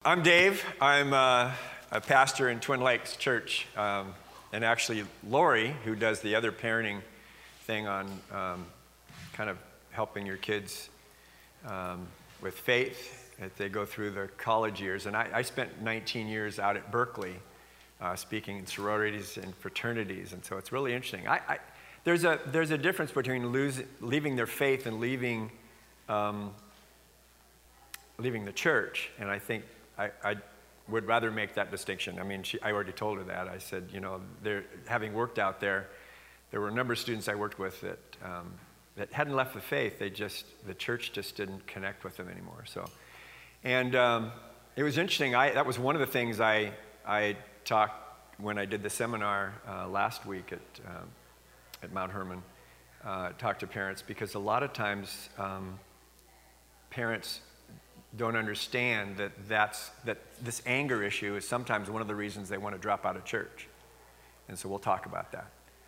I'm Dave. I'm a pastor in Twin Lakes Church. And actually, Lori, who does the other parenting thing on kind of helping your kids with faith as they go through the college years. And I spent 19 years out at Berkeley speaking in sororities and fraternities. And so it's really interesting. There's a difference between leaving their faith and leaving the church. And I think I would rather make that distinction. I mean, I already told her that. I said, having worked out there were a number of students I worked with that hadn't left the faith. The church just didn't connect with them anymore. So, and it was interesting. That was one of the things I talked when I did the seminar last week at Mount Hermon. Talked to parents because a lot of times parents don't understand that this anger issue is sometimes one of the reasons they want to drop out of church. And so we'll talk about that.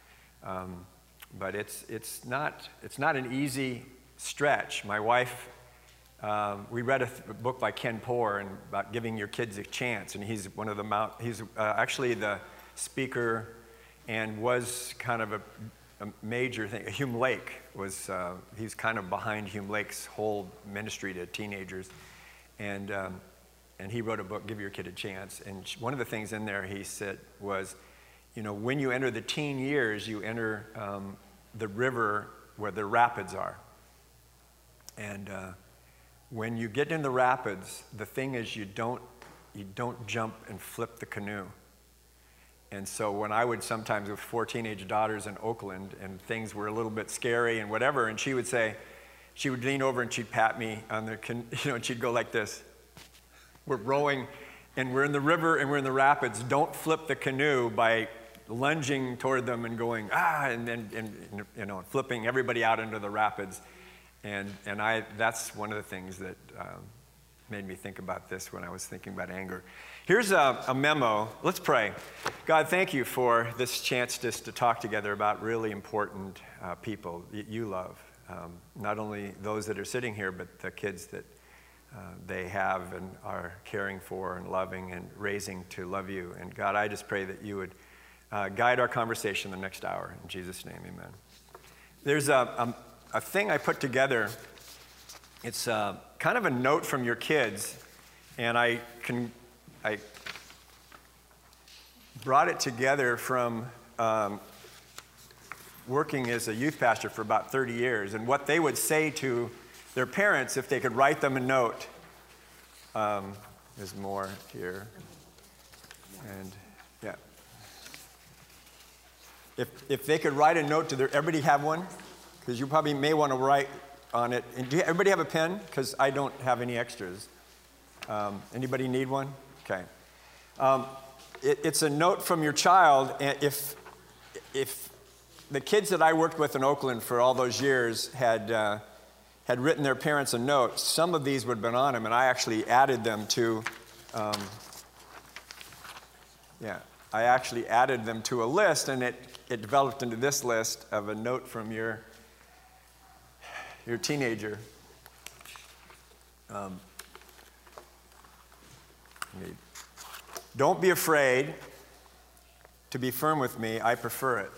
But it's not an easy stretch. My wife, we read a book by Ken Poor about giving your kids a chance, and he's actually the speaker and was kind of a major thing. Hume Lake he's kind of behind Hume Lake's whole ministry to teenagers. And he wrote a book, Give Your Kid a Chance. And one of the things in there he said was, when you enter the teen years, you enter the river where the rapids are. And when you get in the rapids, the thing is you don't jump and flip the canoe. And so when I would sometimes with 4 teenage daughters in Oakland and things were a little bit scary and whatever, and she would lean over and she'd pat me on the, and she'd go like this. We're rowing and we're in the river and we're in the rapids. Don't flip the canoe by lunging toward them and going, and then, flipping everybody out into the rapids. And that's one of the things that made me think about this when I was thinking about anger. Here's a memo. Let's pray. God, thank you for this chance just to talk together about really important people that you love. Not only those that are sitting here, but the kids that they have and are caring for and loving and raising to love you. And God, I just pray that you would guide our conversation the next hour. In Jesus' name, amen. There's a thing I put together. It's kind of a note from your kids, and I brought it together from working as a youth pastor for about 30 years, and what they would say to their parents if they could write them a note. There's more here. And yeah. If they could write a note to everybody have one? Because you probably may want to write on it. And everybody have a pen? Because I don't have any extras. Anybody need one? Okay. It's a note from your child. And if the kids that I worked with in Oakland for all those years had written their parents a note, some of these would have been on them, and I actually added them to, a list, and it developed into this list of a note from your teenager. Don't be afraid to be firm with me. I prefer it.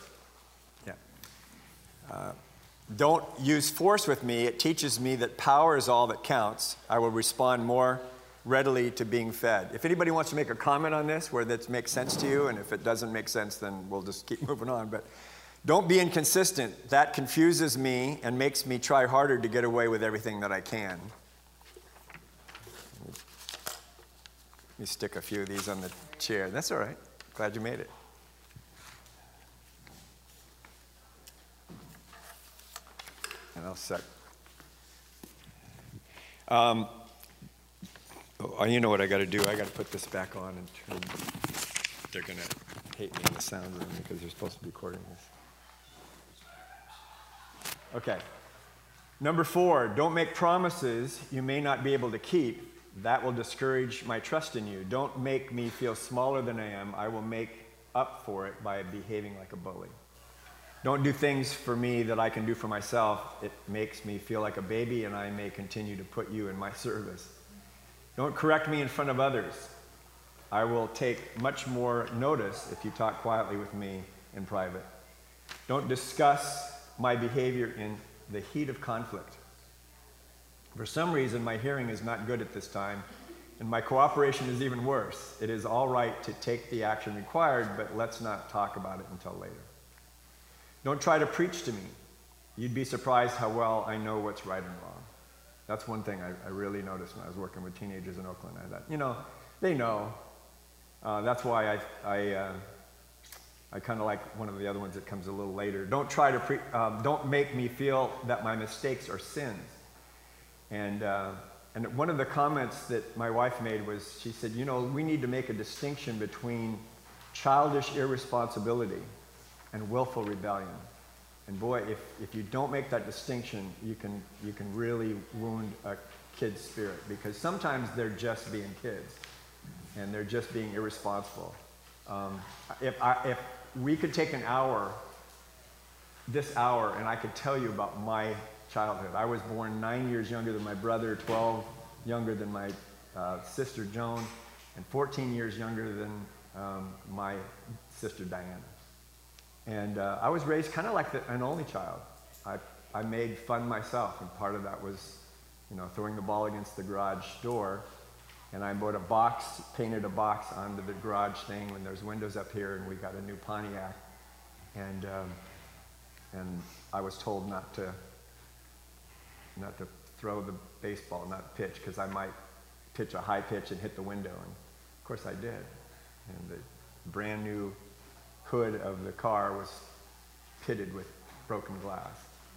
Don't use force with me. It teaches me that power is all that counts. I will respond more readily to being fed. If anybody wants to make a comment on this where that makes sense to you, and if it doesn't make sense, then we'll just keep moving on. But don't be inconsistent. That confuses me and makes me try harder to get away with everything that I can. Let me stick a few of these on the chair. That's all right. Glad you made it. And I'll set. You know what I got to do? I got to put this back on and turn. They're going to hate me in the sound room because they're supposed to be recording this. Okay. Number 4, don't make promises you may not be able to keep. That will discourage my trust in you. Don't make me feel smaller than I am. I will make up for it by behaving like a bully. Don't do things for me that I can do for myself. It makes me feel like a baby, and I may continue to put you in my service. Don't correct me in front of others. I will take much more notice if you talk quietly with me in private. Don't discuss my behavior in the heat of conflict. For some reason, my hearing is not good at this time, and my cooperation is even worse. It is all right to take the action required, but let's not talk about it until later. Don't try to preach to me. You'd be surprised how well I know what's right and wrong. That's one thing I really noticed when I was working with teenagers in Oakland. I thought, they know. That's why I kind of like one of the other ones that comes a little later. Don't try to don't make me feel that my mistakes are sins. And one of the comments that my wife made was, she said, we need to make a distinction between childish irresponsibility and willful rebellion. And boy, if you don't make that distinction, you can really wound a kid's spirit, because sometimes they're just being kids and they're just being irresponsible. If we could take this hour, and I could tell you about my childhood. I was born 9 years younger than my brother, 12 younger than my sister Joan, and 14 years younger than my sister Diana. And I was raised kind of like an only child. I made fun myself, and part of that was, throwing the ball against the garage door. And I painted a box onto the garage thing when there's windows up here, and we got a new Pontiac. And I was told not to throw the baseball, not pitch, because I might pitch a high pitch and hit the window. And of course I did. And the brand new hood of the car was pitted with broken glass.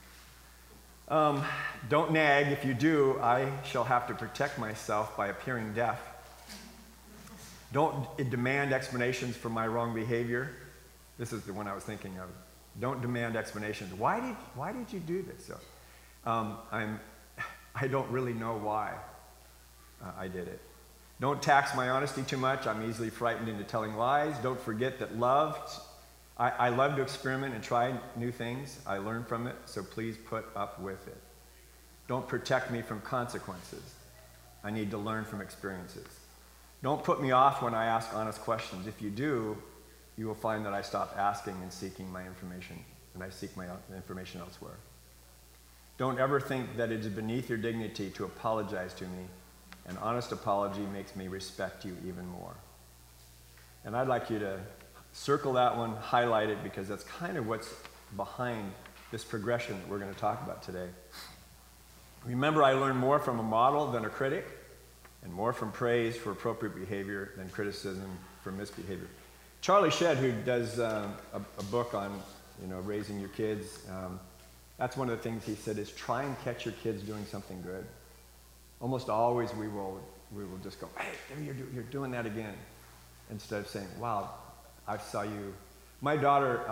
Don't nag. If you do, I shall have to protect myself by appearing deaf. Don't demand explanations for my wrong behavior. This is the one I was thinking of. Don't demand explanations. Why did you do this? So, I don't really know why I did it. Don't tax my honesty too much. I'm easily frightened into telling lies. Don't forget that I love to experiment and try new things. I learn from it, so please put up with it. Don't protect me from consequences. I need to learn from experiences. Don't put me off when I ask honest questions. If you do, you will find that I stop asking and seeking my information, and I seek my information elsewhere. Don't ever think that it is beneath your dignity to apologize to me. An honest apology makes me respect you even more. And I'd like you to circle that one, highlight it, because that's kind of what's behind this progression that we're going to talk about today. Remember, I learn more from a model than a critic, and more from praise for appropriate behavior than criticism for misbehavior. Charlie Shedd, who does a book on raising your kids, that's one of the things he said is try and catch your kids doing something good. Almost always we will just go, hey, there you're doing that again, instead of saying, wow, I saw you. My daughter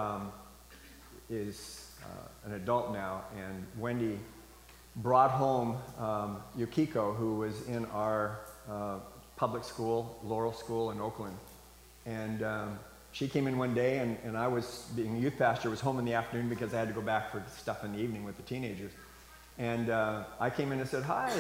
is an adult now, and Wendy brought home Yukiko, who was in our public school, Laurel School in Oakland. And she came in one day, and I was, being a youth pastor, was home in the afternoon because I had to go back for stuff in the evening with the teenagers. And I came in and said, hi.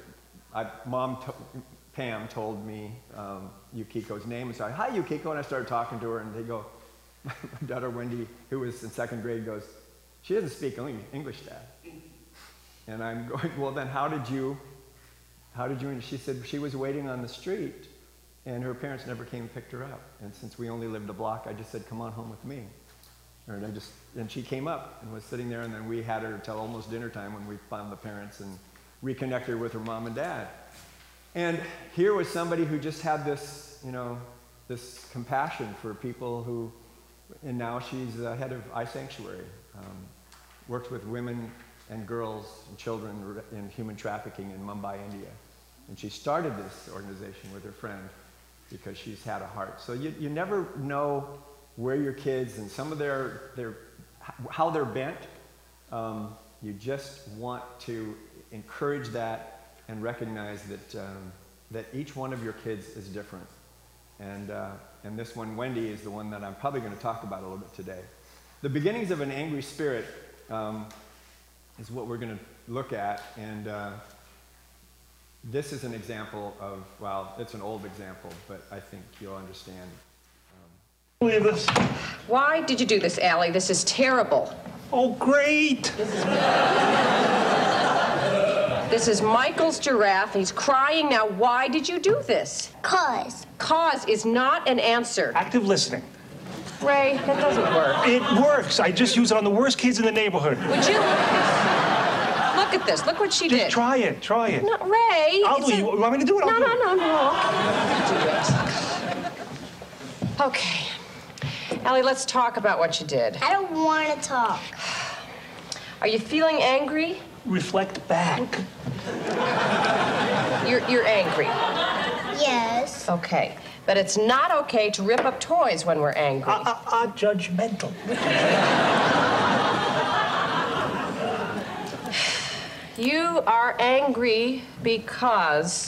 Pam told me Yukiko's name, and so hi, Yukiko, and I started talking to her, and they go, my daughter Wendy, who was in second grade, goes, she doesn't speak English, Dad. And I'm going, well, then how did you, and she said she was waiting on the street, and her parents never came and picked her up. And since we only lived a block, I just said, come on home with me. And she came up and was sitting there, and then we had her till almost dinner time when we found the parents and reconnected her with her mom and dad. And here was somebody who just had this, this compassion for people who, and now she's the head of iSanctuary, works with women and girls and children in human trafficking in Mumbai, India. And she started this organization with her friend because she's had a heart. So you never know where your kids and some of how they're bent. You just want to encourage that and recognize that each one of your kids is different. And this one, Wendy, is the one that I'm probably going to talk about a little bit today. The beginnings of an angry spirit is what we're going to look at. And this is an example of, well, it's an old example, but I think you'll understand. Believe this. Why did you do this, Allie? This is terrible. Oh, great. This is Michael's giraffe. He's crying now. Why did you do this? Cause. Cause is not an answer. Active listening. Ray, that doesn't work. It works. I just use it on the worst kids in the neighborhood. Would you look at this? Look what she did. Try it. Try it. No, Ray. I'll do it. You want me to do it? I'll do it. No. Do it. Okay. Allie, let's talk about what you did. I don't want to talk. Are you feeling angry? Reflect back. You're angry. Yes. Okay. But it's not okay to rip up toys when we're angry. Judgmental. You are angry because...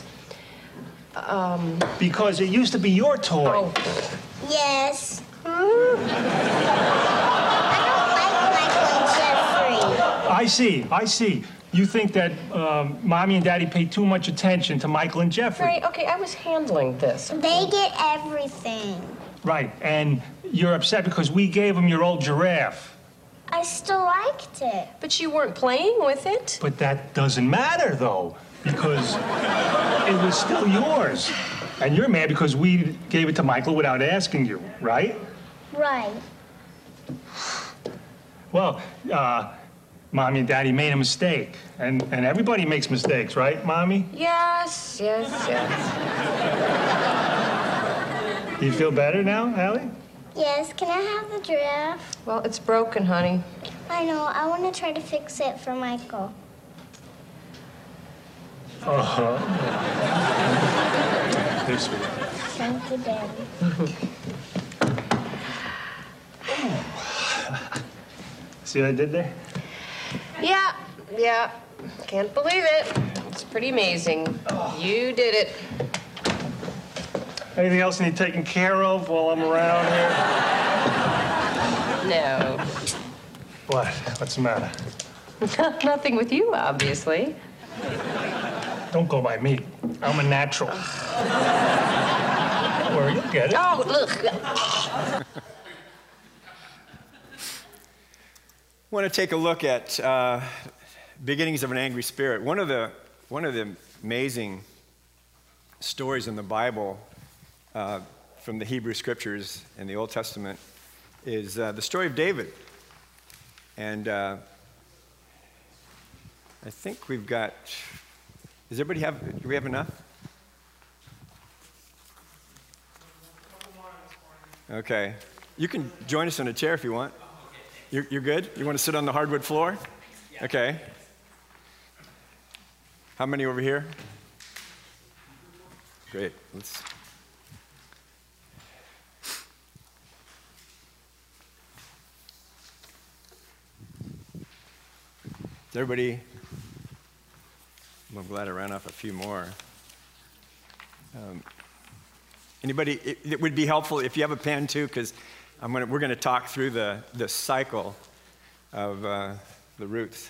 Because it used to be your toy. Oh. Yes. I don't like Michael and Jeffrey. I see. You think that Mommy and Daddy pay too much attention to Michael and Jeffrey. Ray, okay, I was handling this. They get everything. Right, and you're upset because we gave them your old giraffe. I still liked it. But you weren't playing with it. But that doesn't matter, though, because it was still yours. And you're mad because we gave it to Michael without asking you, right? Right. Well, Mommy and Daddy made a mistake. And everybody makes mistakes, right, Mommy? Yes. Do you feel better now, Allie? Yes, can I have the giraffe? Well, it's broken, honey. I know, I want to try to fix it for Michael. Uh-huh. They're sweet. Thank you, Daddy. See what I did there? Yeah. Can't believe it. It's pretty amazing. You did it. Anything else need taken care of while I'm around here? No. What? What's the matter? Nothing with you, obviously. Don't go by me. I'm a natural. Don't worry, you'll get it. Oh, look. I want to take a look at beginnings of an angry spirit. One of the amazing stories in the Bible from the Hebrew Scriptures in the Old Testament is the story of David. And I think we've got. Does everybody have? Do we have enough? Okay. You can join us in a chair if you want. You're good? You want to sit on the hardwood floor? Okay. How many over here? Great. Let's. Is everybody? I'm glad I ran off a few more. Anybody? It would be helpful if you have a pen too, because we're going to talk through the cycle of the roots.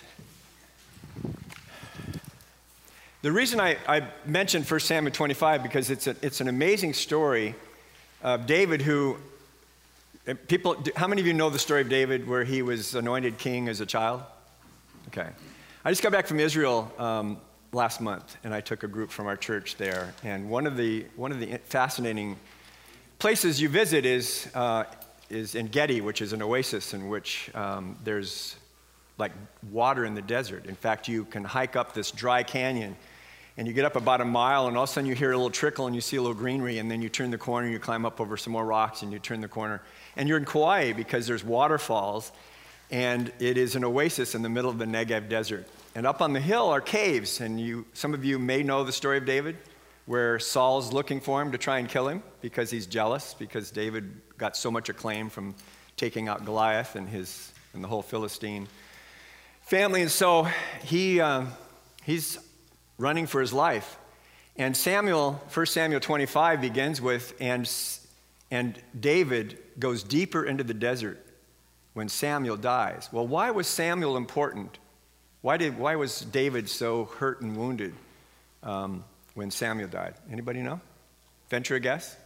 The reason I mentioned 1 Samuel 25 because it's an amazing story of David who. People, how many of you know the story of David where he was anointed king as a child? Okay. I just got back from Israel last month, and I took a group from our church there. And one of the fascinating places you visit is in Gedi, which is an oasis in which there's like water in the desert. In fact, you can hike up this dry canyon, and you get up about a mile, and all of a sudden you hear a little trickle, and you see a little greenery, and then you turn the corner, and you climb up over some more rocks, and you turn the corner. And you're in Kauai because there's waterfalls, and it is an oasis in the middle of the Negev desert. And up on the hill are caves, and some of you may know the story of David, where Saul's looking for him to try and kill him because he's jealous, because David got so much acclaim from taking out Goliath and the whole Philistine family. And so he's running for his life. And 1 Samuel 25 begins with, and David goes deeper into the desert when Samuel dies. Well, why was Samuel important? Why was David so hurt and wounded? when Samuel died? Anybody know? Venture a guess?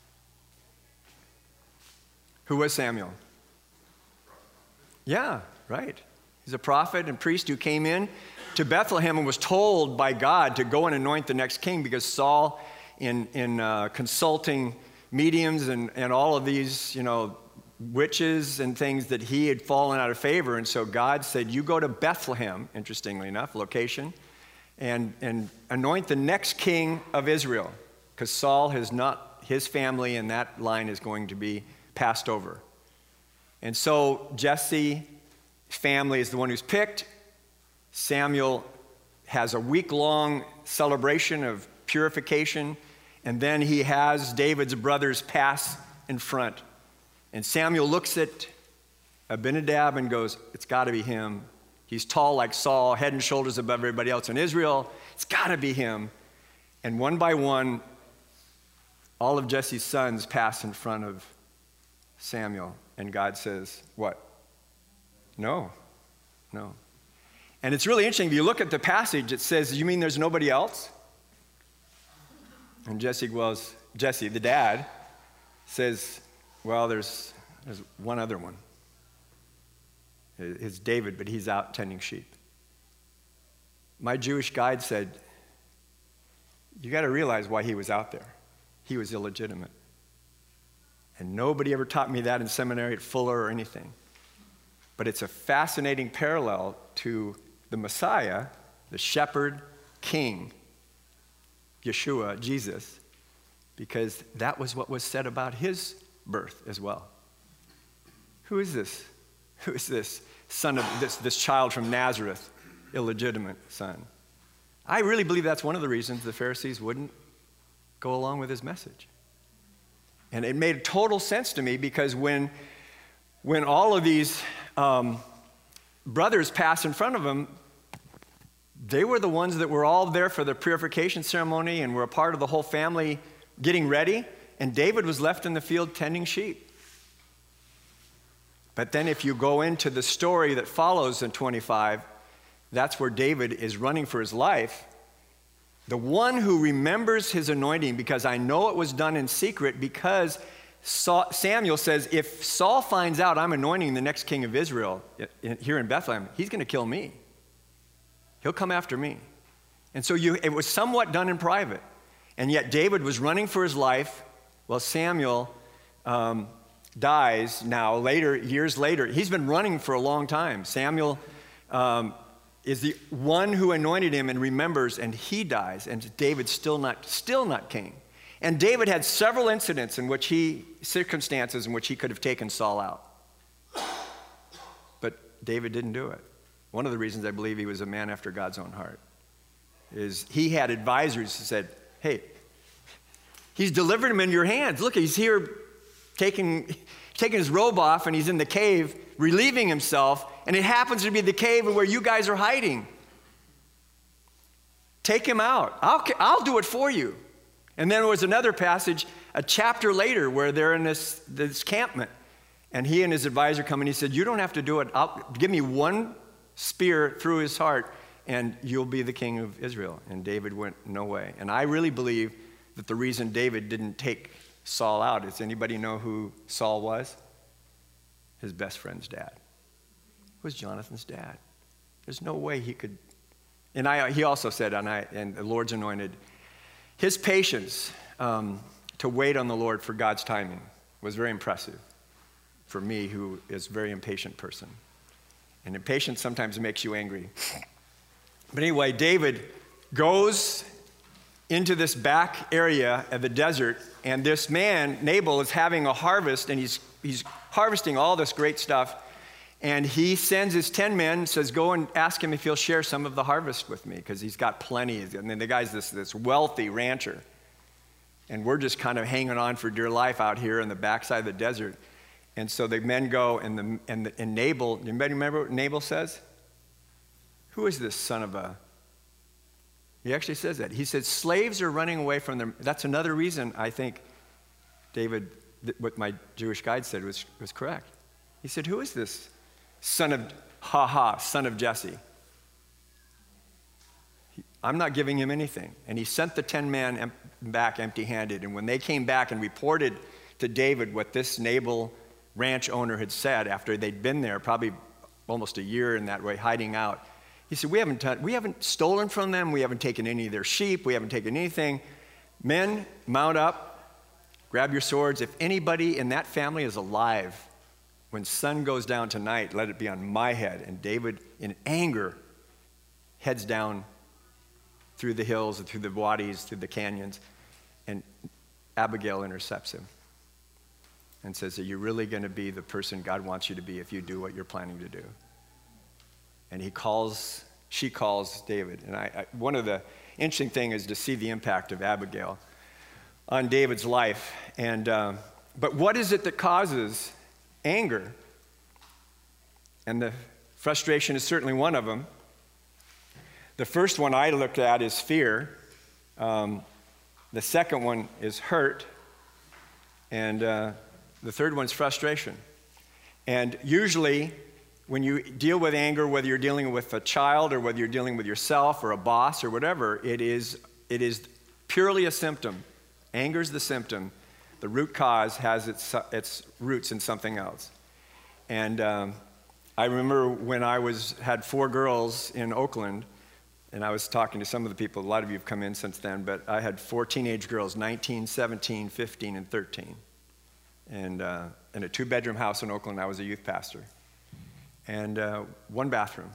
Who was Samuel? Yeah, right. He's a prophet and priest who came in to Bethlehem and was told by God to go and anoint the next king because Saul, in consulting mediums and all of these, witches and things, that he had fallen out of favor. And so God said, you go to Bethlehem, interestingly enough, location, and anoint the next king of Israel, because Saul has not, his family and that line is going to be passed over. And so Jesse's family is the one who's picked. Samuel has a week-long celebration of purification, and then he has David's brothers pass in front. And Samuel looks at Abinadab and goes, it's got to be him. He's tall like Saul, head and shoulders above everybody else in Israel. It's got to be him. And one by one, all of Jesse's sons pass in front of Samuel. And God says, what? No. And it's really interesting. If you look at the passage, it says, you mean there's nobody else? And Jesse, the dad, says, well, there's one other one. It's David, but he's out tending sheep. My Jewish guide said, you got to realize why he was out there. He was illegitimate. And nobody ever taught me that in seminary at Fuller or anything. But it's a fascinating parallel to the Messiah, the shepherd king, Yeshua, Jesus, because that was what was said about his birth as well. Who is this? Who is this son of this child from Nazareth, illegitimate son? I really believe that's one of the reasons the Pharisees wouldn't go along with his message. And it made total sense to me, because when all of these brothers passed in front of him, they were the ones that were all there for the purification ceremony and were a part of the whole family getting ready, and David was left in the field tending sheep. But then if you go into the story that follows in 25, that's where David is running for his life. The one who remembers his anointing, because I know it was done in secret, because Samuel says, if Saul finds out I'm anointing the next king of Israel here in Bethlehem, he's going to kill me. He'll come after me. And so it was somewhat done in private. And yet David was running for his life while Samuel dies now, years later. He's been running for a long time. Samuel is the one who anointed him and remembers, and he dies, and David's still not king. And David had several circumstances in which he could have taken Saul out. But David didn't do it. One of the reasons I believe he was a man after God's own heart is he had advisors who said, hey, he's delivered him in your hands. Look, he's here taking his robe off, and he's in the cave relieving himself, and it happens to be the cave where you guys are hiding. Take him out. I'll do it for you. And then there was another passage, a chapter later, where they're in this encampment, and he and his advisor come, and he said, you don't have to do it. Give me one spear through his heart, and you'll be the king of Israel. And David went, no way. And I really believe that the reason David didn't take Saul out, does anybody know who Saul was? His best friend's dad. It was Jonathan's dad. There's no way he could. And he also said, and the Lord's anointed, his patience to wait on the Lord for God's timing was very impressive for me, who is a very impatient person. And impatience sometimes makes you angry. But anyway, David goes into this back area of the desert, and this man, Nabal, is having a harvest, and he's harvesting all this great stuff. And he sends his 10 men, says, go and ask him if he'll share some of the harvest with me, because he's got plenty. And then the guy's this wealthy rancher. And we're just kind of hanging on for dear life out here in the backside of the desert. And so the men go, and Nabal, anybody remember what Nabal says? Who is this son of a... He actually says that. He said, slaves are running away from them. That's another reason I think David, what my Jewish guide said was correct. He said, who is this son of Jesse? I'm not giving him anything. And he sent the 10 men back empty-handed. And when they came back and reported to David what this Nabal ranch owner had said after they'd been there, probably almost a year in that way, hiding out, he said, we haven't stolen from them. We haven't taken any of their sheep. We haven't taken anything. Men, mount up, grab your swords. If anybody in that family is alive, when sun goes down tonight, let it be on my head. And David, in anger, heads down through the hills and through the wadis, through the canyons, and Abigail intercepts him and says, are you really going to be the person God wants you to be if you do what you're planning to do? And she calls David. And one of the interesting things is to see the impact of Abigail on David's life. And but what is it that causes anger? And the frustration is certainly one of them. The first one I looked at is fear. The second one is hurt. And the third one's frustration. And usually, when you deal with anger, whether you're dealing with a child or whether you're dealing with yourself or a boss or whatever, it is purely a symptom. Anger's the symptom. The root cause has its roots in something else. And I remember when I had 4 girls in Oakland, and I was talking to some of the people, a lot of you have come in since then, but I had 4 teenage girls, 19, 17, 15, and 13. And in a 2-bedroom house in Oakland, I was a youth pastor. And 1 bathroom.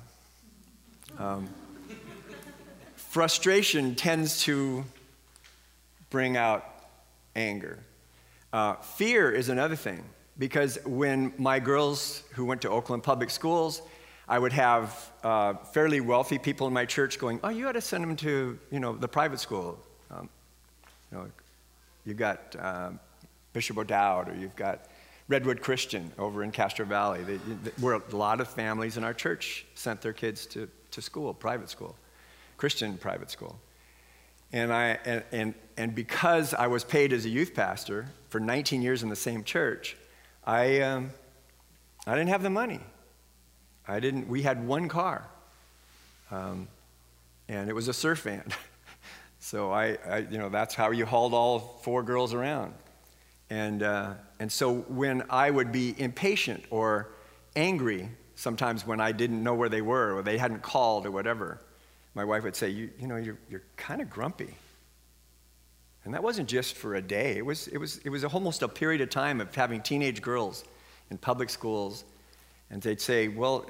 Frustration tends to bring out anger. Fear is another thing, because when my girls who went to Oakland public schools, I would have fairly wealthy people in my church going, oh, you ought to send them to, the private school. You've got Bishop O'Dowd, or you've got Redwood Christian over in Castro Valley. Where a lot of families in our church sent their kids to school, private school, Christian private school. And because I was paid as a youth pastor for 19 years in the same church, I didn't have the money. We had 1 car, and it was a surf van. So that's how you hauled all 4 girls around. And so when I would be impatient or angry, sometimes when I didn't know where they were or they hadn't called or whatever, my wife would say, you're kind of grumpy. And that wasn't just for a day. It was almost a period of time of having teenage girls in public schools. And they'd say, well,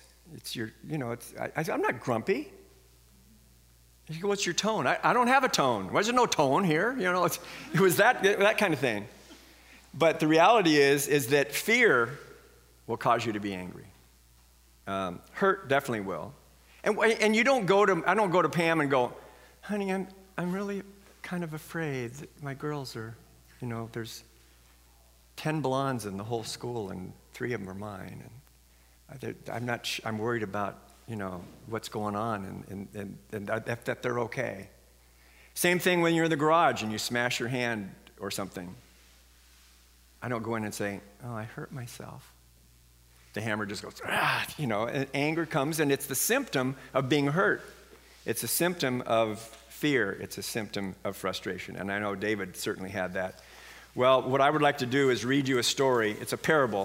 I'm not grumpy. You go, what's your tone? I don't have a tone. Why is there no tone here? It was that kind of thing. But the reality is that fear will cause you to be angry. Hurt definitely will. And I don't go to Pam and go, honey, I'm really kind of afraid that my girls are, there's 10 blondes in the whole school and 3 of them are mine. And I'm worried about, what's going on and that they're okay. Same thing when you're in the garage and you smash your hand or something. I don't go in and say, oh, I hurt myself. The hammer just goes, and anger comes, and it's the symptom of being hurt. It's a symptom of fear. It's a symptom of frustration. And I know David certainly had that. Well, what I would like to do is read you a story. It's a parable.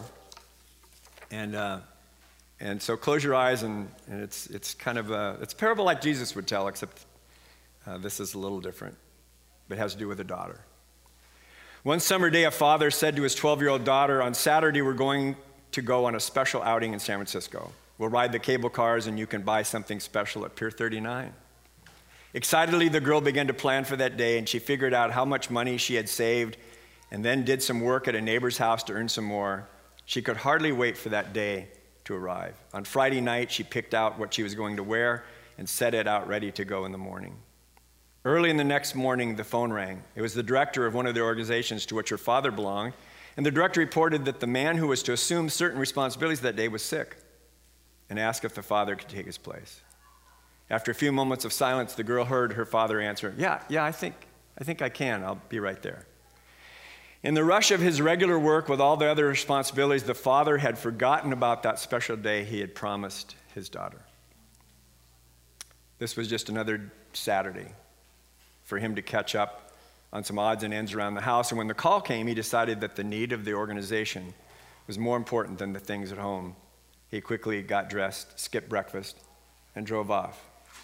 And so close your eyes, and it's kind of it's a parable like Jesus would tell, except this is a little different. But it has to do with a daughter. One summer day, a father said to his 12-year-old daughter, on Saturday, we're going to go on a special outing in San Francisco. We'll ride the cable cars, and you can buy something special at Pier 39. Excitedly, the girl began to plan for that day, and she figured out how much money she had saved and then did some work at a neighbor's house to earn some more. She could hardly wait for that day to arrive. On Friday night, she picked out what she was going to wear and set it out ready to go in the morning. Early in the next morning, the phone rang. It was the director of one of the organizations to which her father belonged, and the director reported that the man who was to assume certain responsibilities that day was sick and asked if the father could take his place. After a few moments of silence, the girl heard her father answer, yeah, I think I can. I'll be right there. In the rush of his regular work with all the other responsibilities, the father had forgotten about that special day he had promised his daughter. This was just another Saturday for him to catch up on some odds and ends around the house. And when the call came, he decided that the need of the organization was more important than the things at home. He quickly got dressed, skipped breakfast, and drove off.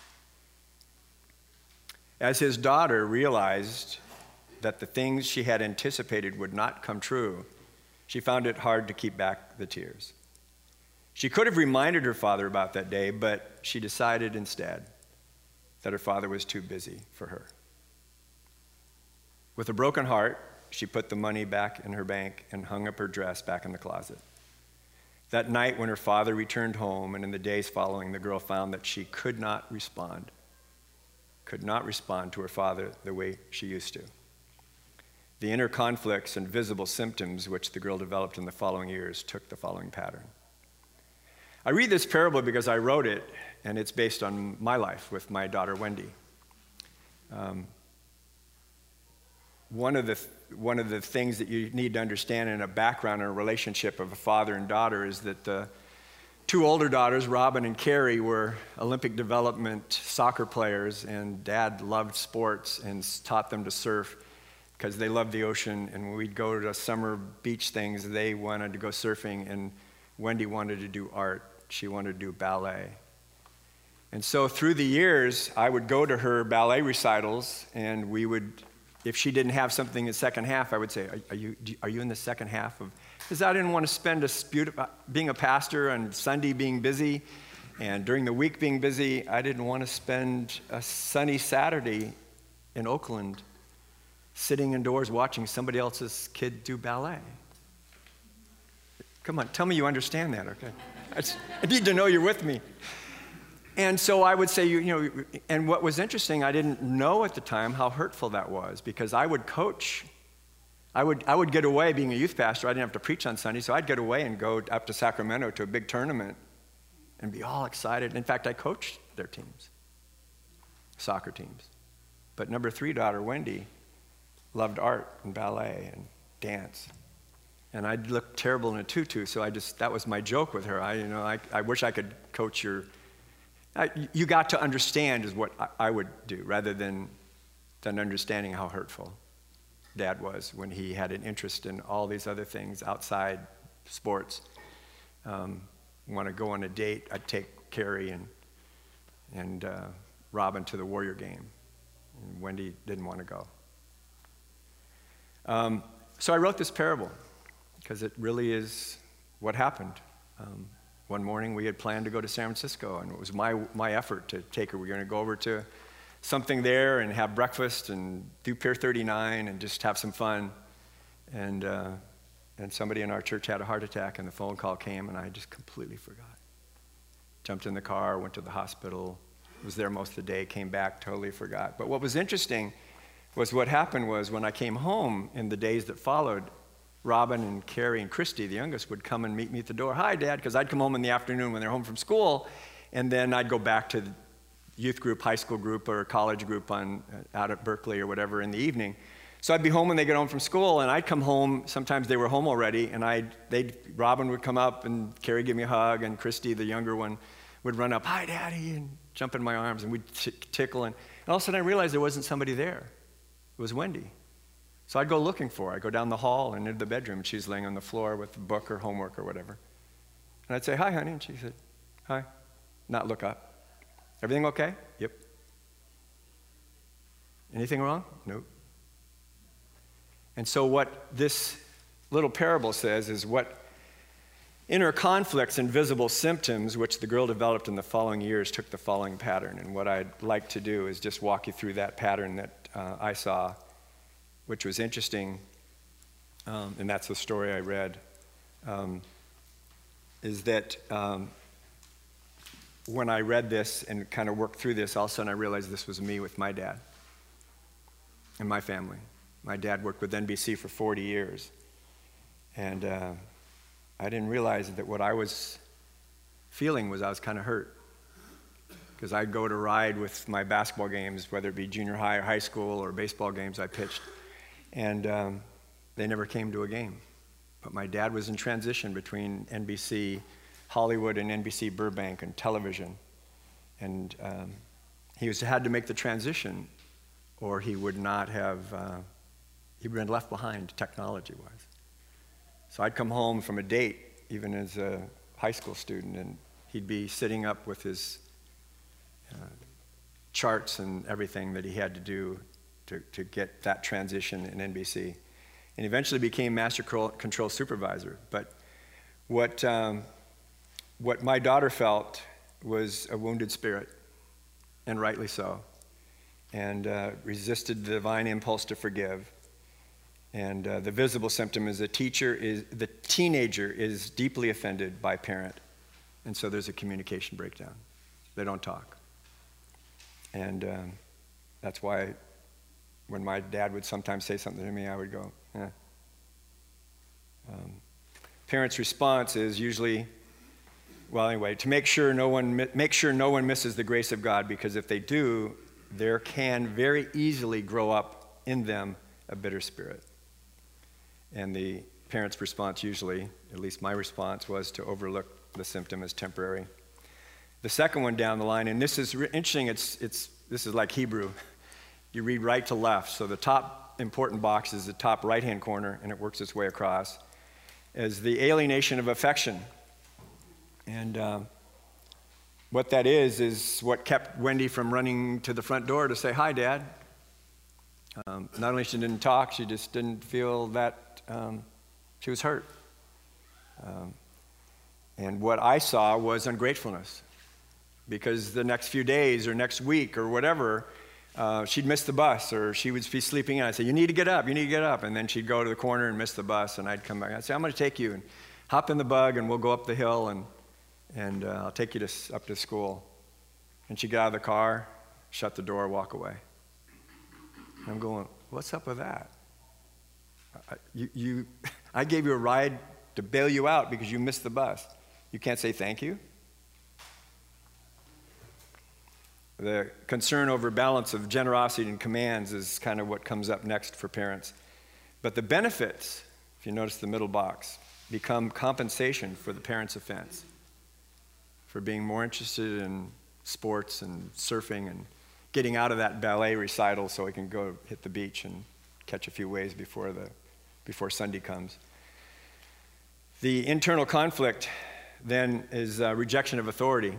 As his daughter realized that the things she had anticipated would not come true, she found it hard to keep back the tears. She could have reminded her father about that day, but she decided instead that her father was too busy for her. With a broken heart, she put the money back in her bank and hung up her dress back in the closet. That night when her father returned home and in the days following, the girl found that she could not respond to her father the way she used to. The inner conflicts and visible symptoms which the girl developed in the following years took the following pattern. I read this parable because I wrote it, and it's based on my life with my daughter Wendy. One of the things that you need to understand in a background in a relationship of a father and daughter is that the two older daughters, Robin and Carrie, were Olympic development soccer players, and Dad loved sports and taught them to surf because they loved the ocean. And when we'd go to summer beach things, they wanted to go surfing, and Wendy wanted to do art. She wanted to do ballet. And so through the years, I would go to her ballet recitals, and we would, if she didn't have something in the second half, I would say, are you in the second half of, because I didn't want to spend being a pastor and Sunday being busy and during the week being busy. I didn't want to spend a sunny Saturday in Oakland sitting indoors watching somebody else's kid do ballet. Come on, tell me you understand that, okay? I need to know you're with me. And so I would say, and what was interesting, I didn't know at the time how hurtful that was, because I would coach. I would get away being a youth pastor. I didn't have to preach on Sunday, so I'd get away and go up to Sacramento to a big tournament and be all excited. In fact, I coached their teams, soccer teams. But number 3 daughter, Wendy, loved art and ballet and dance. And I'd look terrible in a tutu, so that was my joke with her. I wish I could coach your... you got to understand is what I would do, rather than understanding how hurtful Dad was when he had an interest in all these other things outside sports. Want to go on a date, I'd take Carrie and Robin to the Warrior game. And Wendy didn't want to go. So I wrote this parable because it really is what happened. One morning we had planned to go to San Francisco, and it was my effort to take her. We were going to go over to something there and have breakfast and do Pier 39 and just have some fun. And somebody in our church had a heart attack, and the phone call came, and I just completely forgot. Jumped in the car, went to the hospital, was there most of the day, came back, totally forgot. But what was interesting was what happened was when I came home in the days that followed, Robin and Carrie and Christy, the youngest, would come and meet me at the door. Hi, Dad, because I'd come home in the afternoon when they're home from school, and then I'd go back to the youth group, high school group, or college group out at Berkeley or whatever in the evening. So I'd be home when they get home from school, and I'd come home. Sometimes they were home already, and Robin would come up, and Carrie give me a hug, and Christy, the younger one, would run up, "Hi, Daddy," and jump in my arms, and we'd tickle. And all of a sudden I realized there wasn't somebody there. It was Wendy. So I'd go looking for her. I'd go down the hall and into the bedroom, and she's laying on the floor with a book or homework or whatever. And I'd say, "Hi, honey," and she said, "Hi." Not look up. "Everything okay?" "Yep." "Anything wrong?" "Nope." And so what this little parable says is what inner conflicts and visible symptoms which the girl developed in the following years took the following pattern. And what I'd like to do is just walk you through that pattern that I saw, which was interesting, and that's the story I read, is that when I read this and kind of worked through this, all of a sudden I realized this was me with my dad and my family. My dad worked with NBC for 40 years, and I didn't realize that what I was feeling was I was kind of hurt, because I'd go to ride with my basketball games, whether it be junior high or high school or baseball games I pitched, and they never came to a game. But my dad was in transition between NBC Hollywood and NBC Burbank and television, and he had to make the transition, or he would not have, he would have been left behind technology-wise. So I'd come home from a date, even as a high school student, and he'd be sitting up with his charts and everything that he had to do to get that transition in NBC. And eventually became master control supervisor. But what my daughter felt was a wounded spirit, and rightly so, and resisted the divine impulse to forgive. And the visible symptom is the teenager is deeply offended by parent, and so there's a communication breakdown. They don't talk. And that's why when my dad would sometimes say something to me, I would go, eh. Parents' response is usually, well, anyway, to make sure no one misses the grace of God, because if they do, there can very easily grow up in them a bitter spirit. And the parent's response usually, at least my response, was to overlook the symptom as temporary. The second one down the line, and this is interesting, this is like Hebrew. You read right to left, so the top important box is the top right-hand corner, and it works its way across, as the alienation of affection. And what that is what kept Wendy from running to the front door to say, "Hi, Dad." Not only she didn't talk, she just didn't feel that she was hurt. And what I saw was ungratefulness, because the next few days or next week or whatever, she'd miss the bus, or she would be sleeping in. I'd say, you need to get up, and then she'd go to the corner and miss the bus, and I'd come back. I'd say, I'm going to take you, and hop in the bug, and we'll go up the hill, and I'll take you up to school. And she'd get out of the car, shut the door, walk away. And I'm going, what's up with that? I gave you a ride to bail you out because you missed the bus. You can't say thank you? The concern over balance of generosity and commands is kind of what comes up next for parents. But the benefits, if you notice the middle box, become compensation for the parent's offense, for being more interested in sports and surfing and getting out of that ballet recital so he can go hit the beach and catch a few waves before Sunday comes. The internal conflict then is rejection of authority.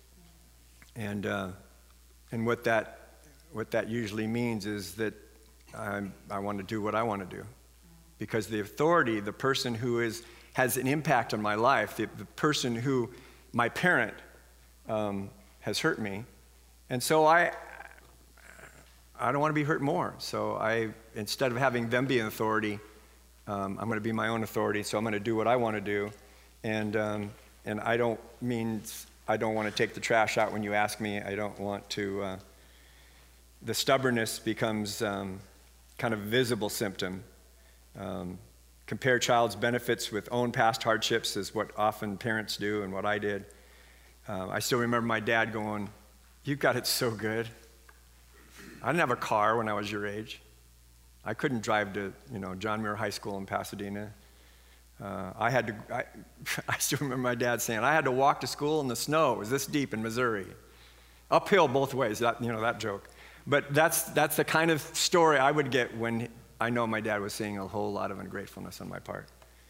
And what that usually means is that I want to do what I want to do. Because the authority, the person who has an impact on my life, the person who, my parent, has hurt me. And so I don't want to be hurt more. So instead of having them be an authority, I'm going to be my own authority, so I'm going to do what I want to do. And I don't want to take the trash out when you ask me. I don't want to, the stubbornness becomes kind of a visible symptom. Compare child's benefits with own past hardships is what often parents do, and what I did. I still remember my dad going, "You've got it so good. I didn't have a car when I was your age. I couldn't drive to, John Muir High School in Pasadena. I still remember my dad saying, I had to walk to school in the snow. It was this deep in Missouri. Uphill both ways, that joke. But that's the kind of story I would get when I know my dad was seeing a whole lot of ungratefulness on my part.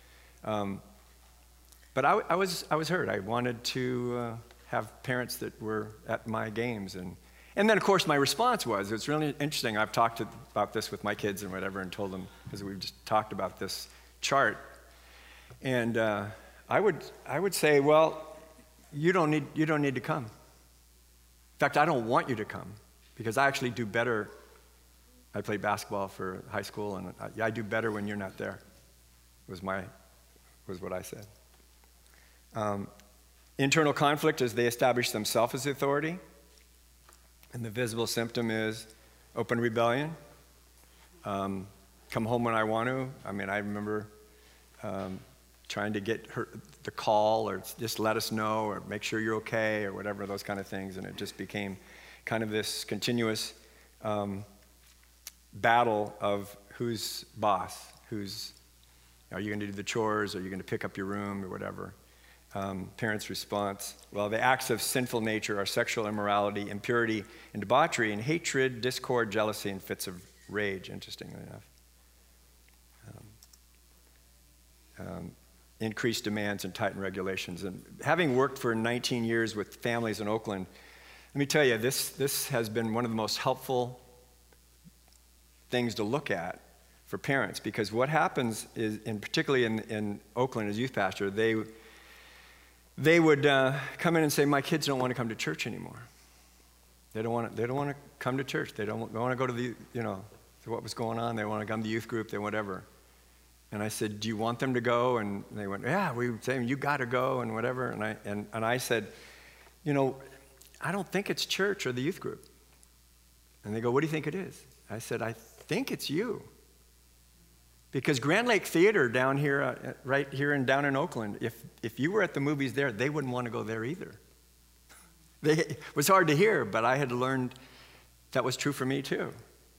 But I was hurt. I wanted to have parents that were at my games. And then, of course, my response was, it's really interesting. I've talked about this with my kids and whatever and told them, because we've just talked about this chart. And I would say, well, you don't need to come. In fact, I don't want you to come, because I actually do better. I played basketball for high school, and I do better when you're not there, was what I said. Internal conflict is they establish themselves as authority, and the visible symptom is open rebellion. Come home when I want to. I remember trying to get the call, or just let us know, or make sure you're okay, or whatever, those kind of things. And it just became kind of this continuous battle of who's boss, are you going to do the chores, or are you going to pick up your room, or whatever. Parents' response, well, the acts of sinful nature are sexual immorality, impurity, and debauchery, and hatred, discord, jealousy, and fits of rage, interestingly enough. Increased demands and tightened regulations. And having worked for 19 years with families in Oakland, let me tell you, this has been one of the most helpful things to look at for parents, because what happens is, and particularly in Oakland as youth pastor, they would come in and say, my kids don't want to come to church anymore. They don't want to come to church. They don't want to go to the, to what was going on. They want to come to the youth group, they whatever. And I said, do you want them to go? And they went, yeah, we were saying, you got to go and whatever. And I said, I don't think it's church or the youth group. And they go, what do you think it is? I said, I think it's you. Because Grand Lake Theater down here, right here and down in Oakland, if you were at the movies there, they wouldn't want to go there either. It was hard to hear, but I had learned that was true for me too.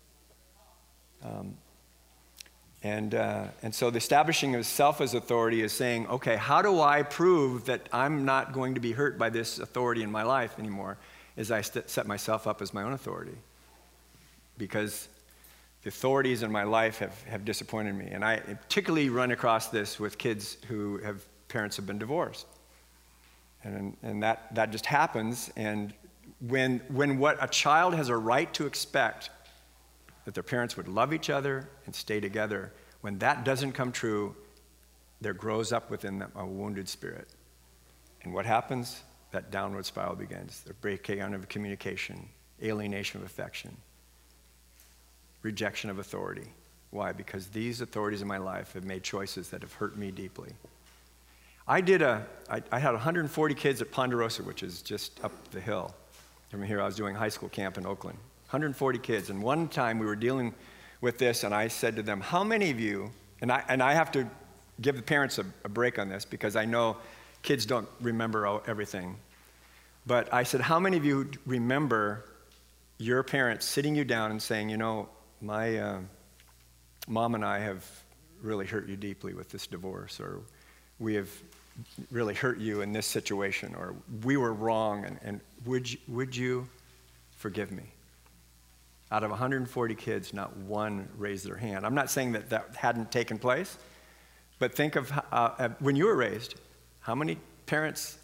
And so the establishing of self as authority is saying, okay, how do I prove that I'm not going to be hurt by this authority in my life anymore as I set myself up as my own authority? Because the authorities in my life have disappointed me. And I particularly run across this with kids who parents have been divorced. And that just happens. And when what a child has a right to expect, that their parents would love each other and stay together, when that doesn't come true, there grows up within them a wounded spirit. And what happens? That downward spiral begins. The breakdown of communication, alienation of affection, rejection of authority. Why? Because these authorities in my life have made choices that have hurt me deeply. I had 140 kids at Ponderosa, which is just up the hill from here. I was doing high school camp in Oakland. 140 kids. And one time we were dealing with this, and I said to them, how many of you, and I have to give the parents a break on this because I know kids don't remember everything. But I said, how many of you remember your parents sitting you down and saying, my mom and I have really hurt you deeply with this divorce, or we have really hurt you in this situation, or we were wrong, and would you forgive me? Out of 140 kids, not one raised their hand. I'm not saying that hadn't taken place, but think of when you were raised, how many parents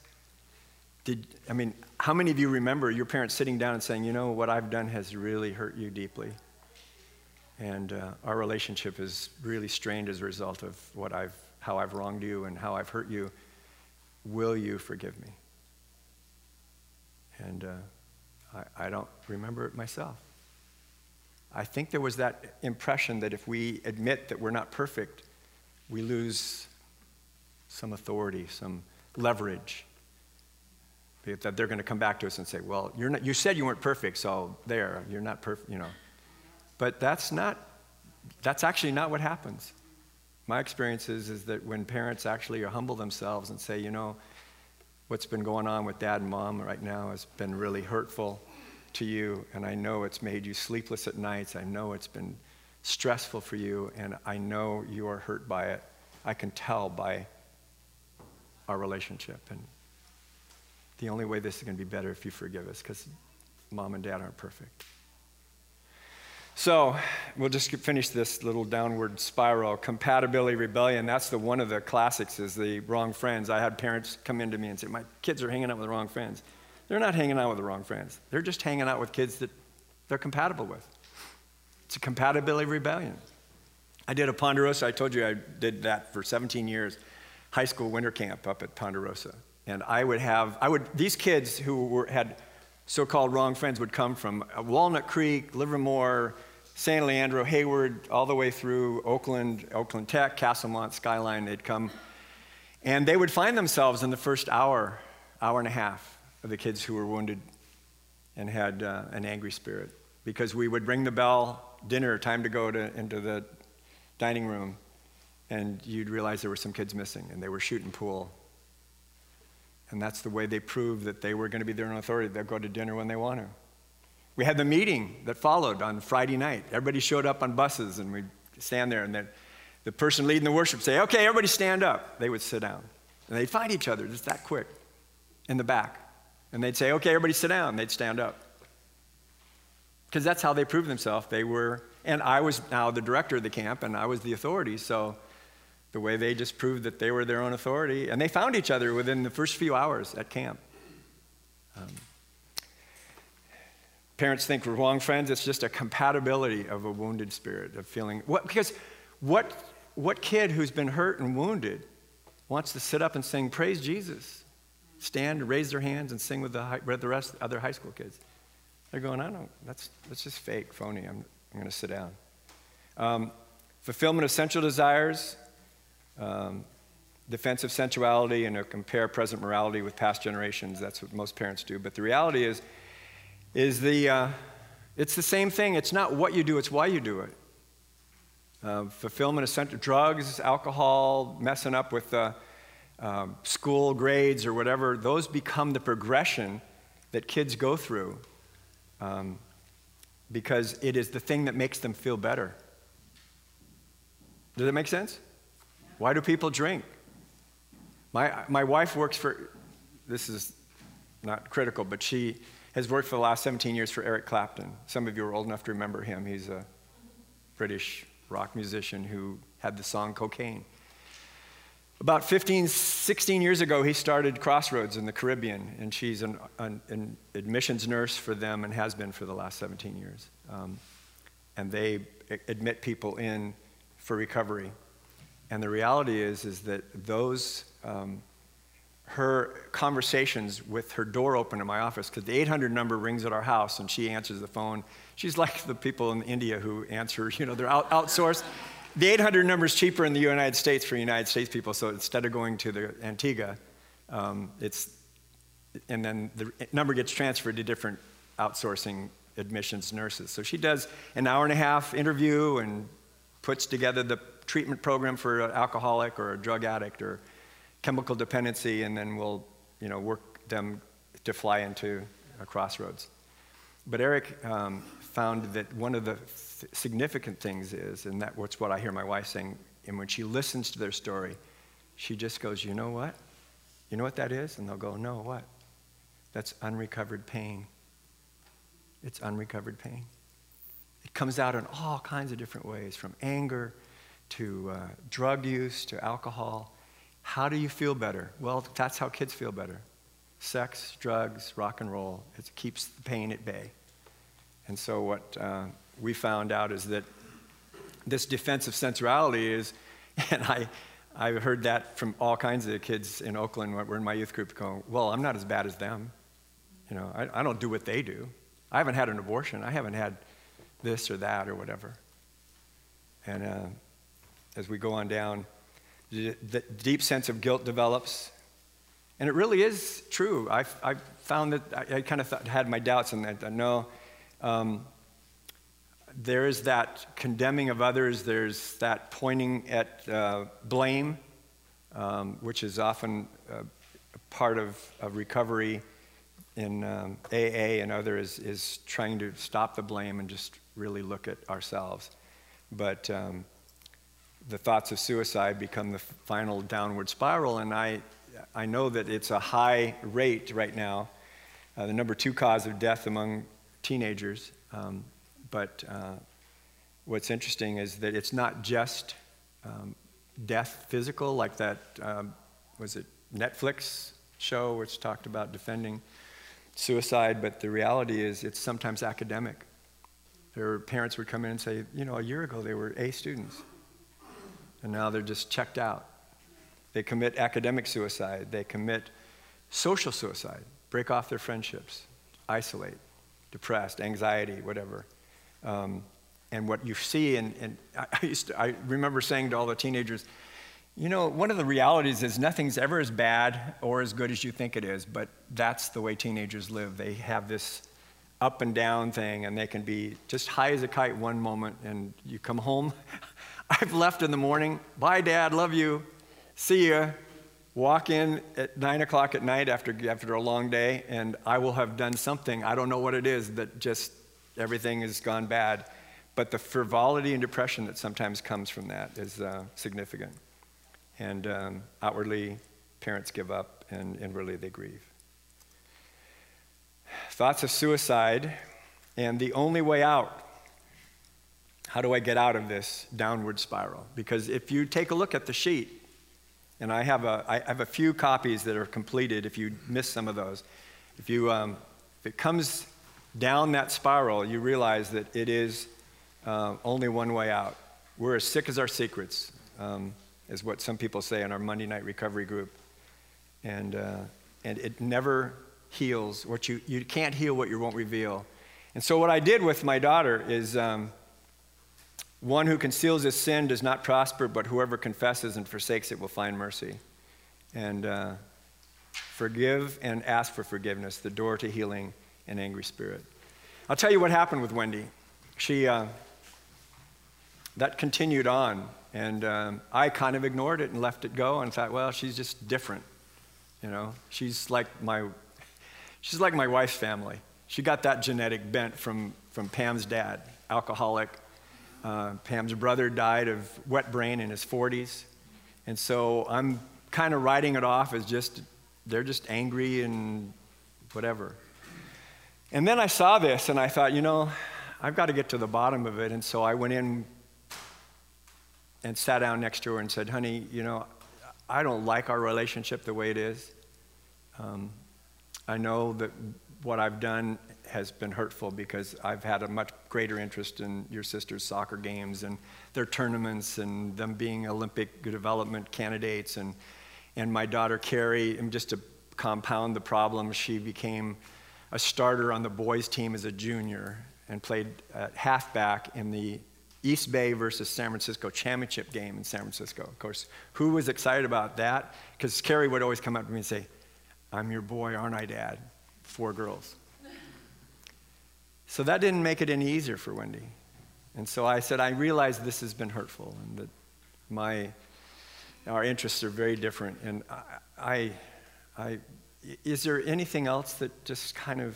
how many of you remember your parents sitting down and saying, what I've done has really hurt you deeply? And our relationship is really strained as a result of how I've wronged you and how I've hurt you. Will you forgive me? And I don't remember it myself. I think there was that impression that if we admit that we're not perfect, we lose some authority, some leverage. That they're going to come back to us and say, well, you said you weren't perfect, so you're not perfect, But that's actually not what happens. My experience is that when parents actually humble themselves and say, what's been going on with dad and mom right now has been really hurtful to you, and I know it's made you sleepless at nights. I know it's been stressful for you, and I know you are hurt by it. I can tell by our relationship. And the only way this is going to be better if you forgive us, because mom and dad aren't perfect. So we'll just finish this little downward spiral. Compatibility, rebellion, that's one of the classics, is the wrong friends. I had parents come into me and say, my kids are hanging out with the wrong friends. They're not hanging out with the wrong friends. They're just hanging out with kids that they're compatible with. It's a compatibility rebellion. I did a Ponderosa. I told you I did that for 17 years, high school winter camp up at Ponderosa. And these kids who had so-called wrong friends would come from Walnut Creek, Livermore, San Leandro, Hayward, all the way through Oakland Tech, Castlemont, Skyline. They'd come, and they would find themselves in the first hour and a half of the kids who were wounded and had an angry spirit, because we would ring the bell, dinner, time to go into the dining room, and you'd realize there were some kids missing, and they were shooting pool. And that's the way they proved that they were going to be their own authority. They'll go to dinner when they want to. We had the meeting that followed on Friday night. Everybody showed up on buses, and we'd stand there, and then the person leading the worship would say, okay, everybody stand up. They would sit down. And they'd find each other just that quick in the back. And they'd say, okay, everybody sit down. And they'd stand up. Because that's how they proved themselves. They were, and I was now the director of the camp, and I was the authority. So the way they just proved that they were their own authority. And they found each other within the first few hours at camp. Parents think we're wrong friends. It's just a compatibility of a wounded spirit, of feeling. Because what kid who's been hurt and wounded wants to sit up and sing, praise Jesus, stand, raise their hands, and sing with the rest other high school kids? They're going, that's just fake, phony. I'm going to sit down. Fulfillment of sensual desires, defense of sensuality, and compare present morality with past generations. That's what most parents do. But the reality is it's the same thing. It's not what you do, it's why you do it. Fulfillment of drugs, alcohol, messing up with school grades or whatever, those become the progression that kids go through because it is the thing that makes them feel better. Does that make sense? Why do people drink? My wife works for, this is not critical, but she has worked for the last 17 years for Eric Clapton. Some of you are old enough to remember him. He's a British rock musician who had the song Cocaine. About 16 years ago, he started Crossroads in the Caribbean, and she's an admissions nurse for them and has been for the last 17 years. And they admit people in for recovery. And the reality is that those, her conversations with her door open in my office, because the 800 number rings at our house and she answers the phone. She's like the people in India who answer, they're outsourced. The 800 number is cheaper in the United States for United States people, so instead of going to the Antigua, and then the number gets transferred to different outsourcing admissions nurses. So she does an hour-and-a-half interview and puts together the treatment program for an alcoholic or a drug addict or chemical dependency, and then we'll, work them to fly into Crossroads. But Eric found that one of the significant things is, and that's what I hear my wife saying, and when she listens to their story, she just goes, you know what? You know what that is? And they'll go, no, what? That's unrecovered pain. It's unrecovered pain. It comes out in all kinds of different ways, from anger to drug use to alcohol. How do you feel better? Well, that's how kids feel better. Sex, drugs, rock and roll. It keeps the pain at bay. And so what we found out is that this defense of sensuality is, and I heard that from all kinds of kids in Oakland when we're in my youth group going, well, I'm not as bad as them. I don't do what they do. I haven't had an abortion. I haven't had this or that or whatever. And as we go on down, the deep sense of guilt develops. And it really is true. I found that I kind of had my doubts in that. No, there is that condemning of others. There's that pointing at blame, which is often a part of recovery in AA and others, is trying to stop the blame and just really look at ourselves. But the thoughts of suicide become the final downward spiral, and I know that it's a high rate right now, the number 2 cause of death among teenagers. But what's interesting is that it's not just death physical, like that, was it Netflix show which talked about defending suicide, but the reality is it's sometimes academic. Their parents would come in and say, a year ago they were A students, and now they're just checked out. They commit academic suicide. They commit social suicide, break off their friendships, isolate, depressed, anxiety, whatever. And what you see, and I remember saying to all the teenagers, one of the realities is nothing's ever as bad or as good as you think it is, but that's the way teenagers live. They have this up and down thing, and they can be just high as a kite one moment, and you come home. I've left in the morning. Bye, Dad. Love you. See ya. Walk in at 9 o'clock at night after a long day, and I will have done something. I don't know what it is that just everything has gone bad. But the frivolity and depression that sometimes comes from that is significant. And outwardly parents give up and really they grieve. Thoughts of suicide and the only way out. How do I get out of this downward spiral? Because if you take a look at the sheet, and I have a few copies that are completed if you miss some of those. If it comes down that spiral, you realize that it is only one way out. We're as sick as our secrets, is what some people say in our Monday night recovery group. And it never heals. You can't heal what you won't reveal. And so what I did with my daughter is, one who conceals his sin does not prosper, but whoever confesses and forsakes it will find mercy. And forgive and ask for forgiveness, the door to healing an angry spirit. I'll tell you what happened with Wendy. That continued on, and I kind of ignored it and left it go and thought, well, she's just different. You know, she's like my wife's family. She got that genetic bent from Pam's dad, alcoholic. Pam's brother died of wet brain in his 40s. And so I'm kind of writing it off as they're just angry and whatever. And then I saw this and I thought, I've got to get to the bottom of it. And so I went in and sat down next to her and said, honey, I don't like our relationship the way it is. I know that what I've done has been hurtful because I've had a much greater interest in your sister's soccer games and their tournaments and them being Olympic development candidates. And my daughter, Carrie, and just to compound the problem, she became a starter on the boys' team as a junior and played at halfback in the East Bay versus San Francisco championship game in San Francisco. Of course, who was excited about that? Because Carrie would always come up to me and say, I'm your boy, aren't I, Dad? 4 girls. So that didn't make it any easier for Wendy. And so I said, I realize this has been hurtful and that our interests are very different. And is there anything else that just kind of,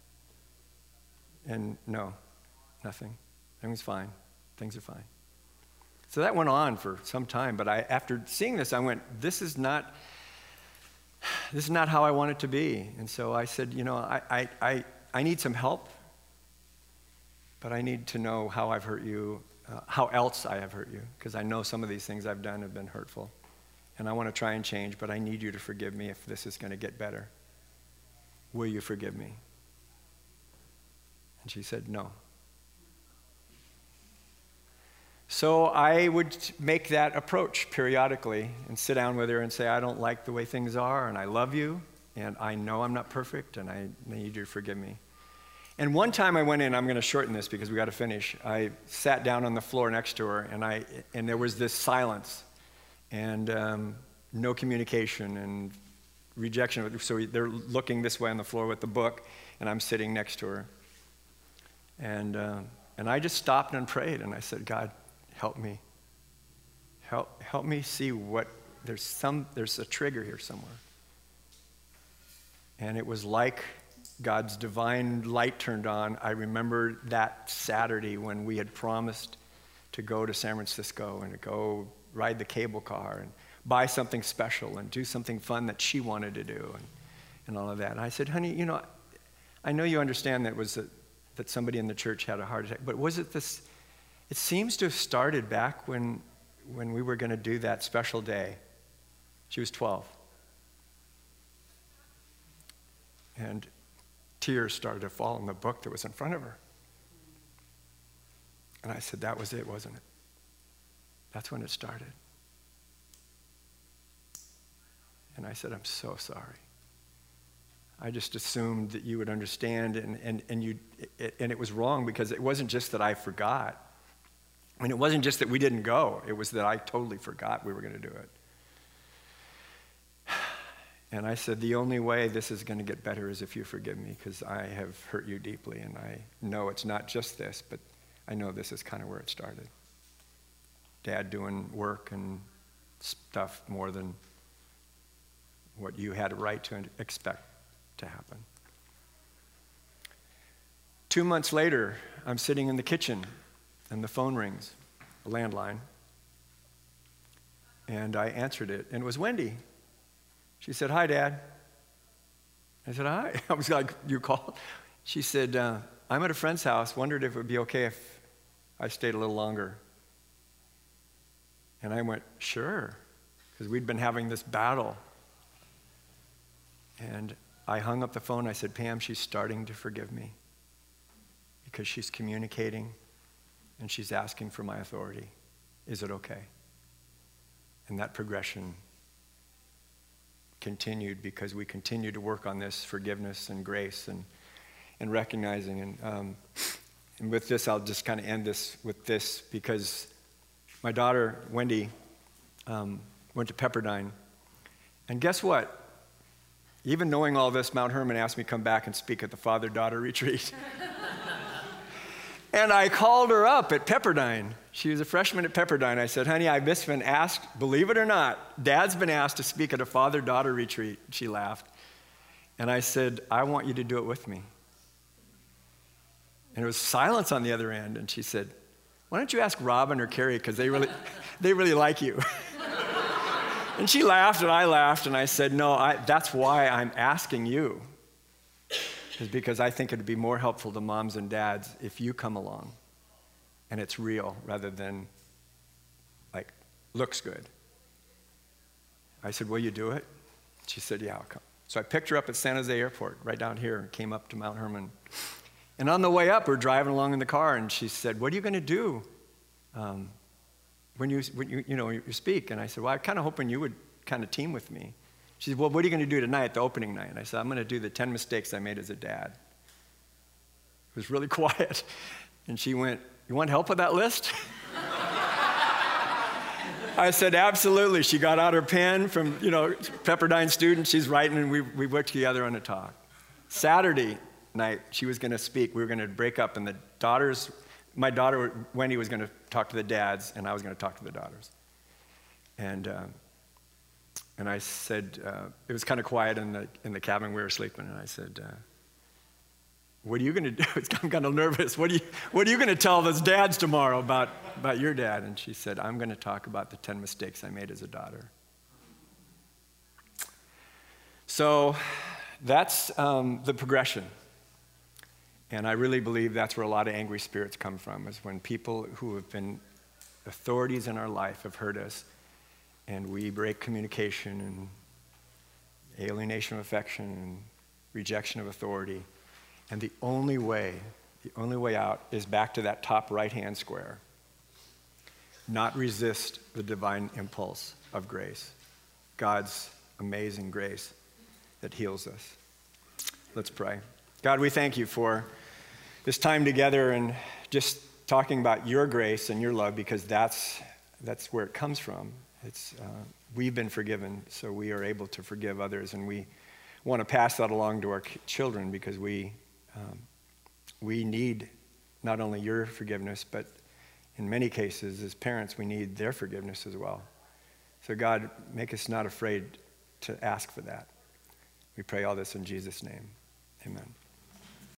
and no, nothing. Everything's fine. Things are fine. So that went on for some time, but after seeing this, I went, this is not how I want it to be. And so I said, I need some help, but I need to know how I've hurt you, how else I have hurt you, because I know some of these things I've done have been hurtful. And I want to try and change, but I need you to forgive me if this is going to get better. Will you forgive me? And she said, no. So I would make that approach periodically and sit down with her and say, I don't like the way things are, and I love you, and I know I'm not perfect, and I need you to forgive me. And one time I went in, I'm going to shorten this because we got to finish. I sat down on the floor next to her, and there was this silence and no communication and rejection. So they're looking this way on the floor with the book, and I'm sitting next to her. And I just stopped and prayed, and I said, God, help me. Help me see there's a trigger here somewhere. And it was like God's divine light turned on. I remember that Saturday when we had promised to go to San Francisco and to go ride the cable car and buy something special and do something fun that she wanted to do and all of that. And I said, honey, I know you understand that somebody in the church had a heart attack, but was it this? It seems to have started back when we were going to do that special day. She was 12. And tears started to fall in the book that was in front of her. And I said, that was it, wasn't it? That's when it started. And I said, I'm so sorry. I just assumed that you would understand, and it was wrong because it wasn't just that I forgot. I mean, it wasn't just that we didn't go. It was that I totally forgot we were going to do it. And I said, the only way this is going to get better is if you forgive me because I have hurt you deeply, and I know it's not just this, but I know this is kind of where it started. Dad doing work and stuff more than what you had a right to expect to happen. 2 months later, I'm sitting in the kitchen, and the phone rings, a landline, and I answered it, and it was Wendy. She said, "Hi, Dad." I said, "Hi." I was like, "You called?" She said, "I'm at a friend's house. Wondered if it would be okay if I stayed a little longer." And I went, "Sure," because we'd been having this battle. And I hung up the phone. I said, "Pam, she's starting to forgive me because she's communicating and she's asking for my authority. Is it okay?" And that progression continued because we continued to work on this forgiveness and grace and recognizing. And with this, I'll just kind of end this with this, because my daughter, Wendy, went to Pepperdine. And guess what? Even knowing all this, Mount Hermon asked me to come back and speak at the father-daughter retreat. And I called her up at Pepperdine. She was a freshman at Pepperdine. I said, "Honey, I've just been asked, believe it or not, Dad's been asked to speak at a father-daughter retreat." She laughed. And I said, "I want you to do it with me." And there was silence on the other end. And she said, "Why don't you ask Robin or Carrie, because they really like you." And she laughed and I laughed, and I said, "No, that's why I'm asking you, is because I think it'd be more helpful to moms and dads if you come along and it's real rather than like looks good." I said, "Will you do it?" She said, "Yeah, I'll come." So I picked her up at San Jose Airport right down here and came up to Mount Hermon. And on the way up, we're driving along in the car, and she said, "What are you going to do when you speak?" And I said, "Well, I'm kind of hoping you would kind of team with me." She said, "Well, what are you going to do tonight, the opening night?" And I said, "I'm going to do the 10 mistakes I made as a dad." It was really quiet. And she went, "You want help with that list?" I said, "Absolutely." She got out her pen from, Pepperdine student. She's writing, and we worked together on a talk. Saturday night, she was going to speak. We were going to break up, and my daughter, Wendy, was going to talk to the dads, and I was going to talk to the daughters. And I said, it was kind of quiet in the cabin. We were sleeping, and I said, "What are you going to do?" I'm kind of nervous. What are you going to tell those dads tomorrow about your dad? And she said, "I'm going to talk about the 10 mistakes I made as a daughter." So that's the progression. And I really believe that's where a lot of angry spirits come from, is when people who have been authorities in our life have hurt us, and we break communication and alienation of affection and rejection of authority. And the only way out is back to that top right-hand square. Not resist the divine impulse of grace, God's amazing grace that heals us. Let's pray. God, we thank you for this time together and just talking about your grace and your love, because that's where it comes from. We've been forgiven, so we are able to forgive others, and we want to pass that along to our children, because we need not only your forgiveness, but in many cases, as parents, we need their forgiveness as well. So God, make us not afraid to ask for that. We pray all this in Jesus' name. Amen.